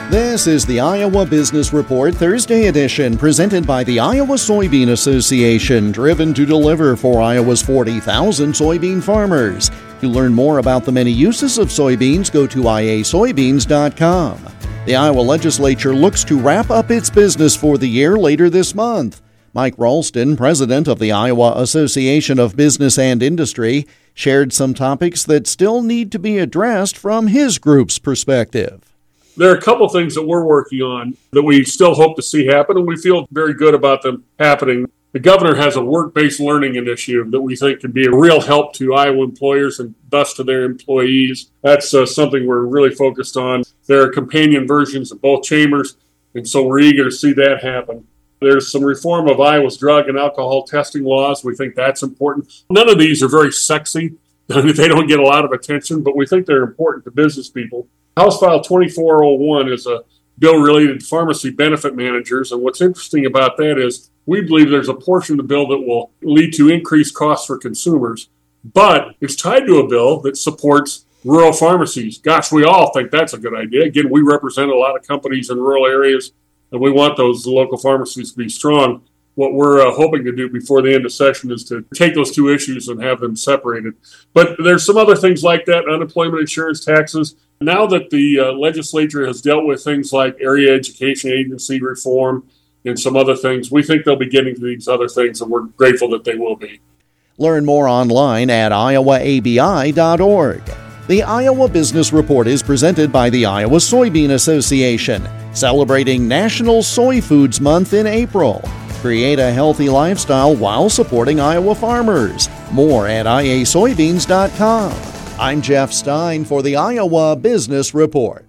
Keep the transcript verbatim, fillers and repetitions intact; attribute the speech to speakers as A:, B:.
A: This is the Iowa Business Report Thursday edition, presented by the Iowa Soybean Association, driven to deliver for Iowa's forty thousand soybean farmers. To learn more about the many uses of soybeans, go to i a soybeans dot com. The Iowa legislature looks to wrap up its business for the year later this month. Mike Ralston, president of the Iowa Association of Business and Industry, shared some topics that still need to be addressed from his group's perspective.
B: There are a couple things that we're working on that we still hope to see happen, and we feel very good about them happening. The governor has a work-based learning initiative that we think can be a real help to Iowa employers and thus to their employees. That's uh, something we're really focused on. There are companion versions of both chambers, and so we're eager to see that happen. There's some reform of Iowa's drug and alcohol testing laws. We think that's important. None of these are very sexy. They don't get a lot of attention, but we think they're important to business people. House File twenty-four oh one is a bill related to pharmacy benefit managers, and what's interesting about that is we believe there's a portion of the bill that will lead to increased costs for consumers, but it's tied to a bill that supports rural pharmacies. Gosh, we all think that's a good idea. Again, we represent a lot of companies in rural areas, and we want those local pharmacies to be strong. What we're uh, hoping to do before the end of session is to take those two issues and have them separated. But there's some other things like that, unemployment insurance, taxes. Now that the uh, legislature has dealt with things like area education agency reform and some other things, we think they'll be getting to these other things, and we're grateful that they will be.
A: Learn more online at iowa a b i dot org. The Iowa Business Report is presented by the Iowa Soybean Association, celebrating National Soy Foods Month in April. Create a healthy lifestyle while supporting Iowa farmers. More at i a soybeans dot com. I'm Jeff Stein for the Iowa Business Report.